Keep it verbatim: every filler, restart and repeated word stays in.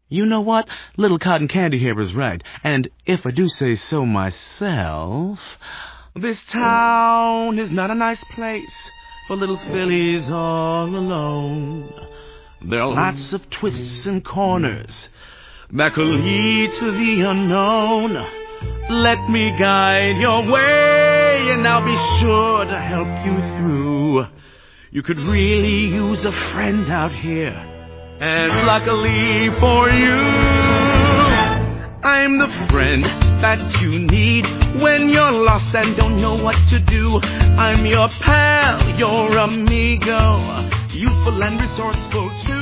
You know what? Little Cotton Candy here is right. And if I do say so myself, this town is not a nice place for little fillies all alone. There are lots of twists and corners that could lead to the unknown. Let me guide your way, and I'll be sure to help you through. You could really use a friend out here, and luckily for you, I'm the friend that you need when you're lost and don't know what to do. I'm your pal, your amigo, useful and resourceful too.